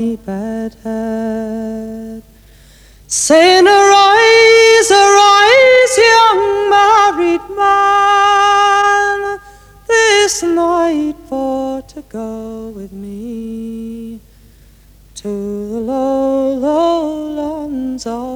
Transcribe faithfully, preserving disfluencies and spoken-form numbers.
bad head, saying arise, arise, young married man, this night for to go with me to the low, low lands of